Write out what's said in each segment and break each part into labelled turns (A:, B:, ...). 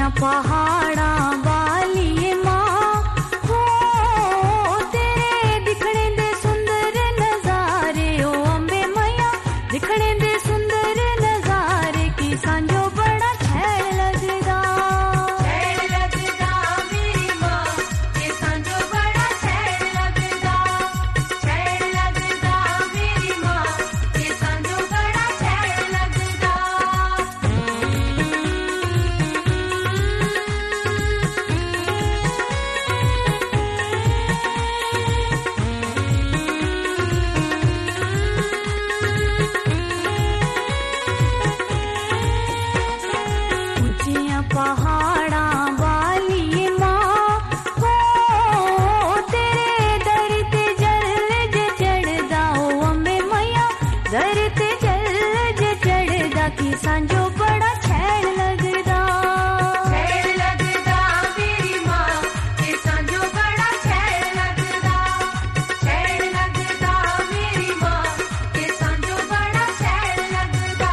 A: पहाड़ा वाली माँ हो तेरे दिखने दे सुंदर नजारे ओ अम्बे मैया दिखने दे सुंदर नजारे की सांझो बड़ा छैल लगदा मेरी माँ की सांझो बड़ा छैल लगदा मेरी माँ की सांझो बड़ा छैल लगदा ऊंचियां पहाड़ा वाली माँ हो तेरे दर ते जल जे चढ़दा ओ अम्बे मैया दर ते जल जे चढ़दा की सांझो बड़ा छैल लगदा मेरी माँ की सांझो बड़ा छैल लगदा मेरी माँ की सांझो बड़ा छैल लगदा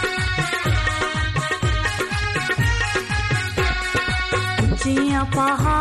A: ऊंचियां पहाड़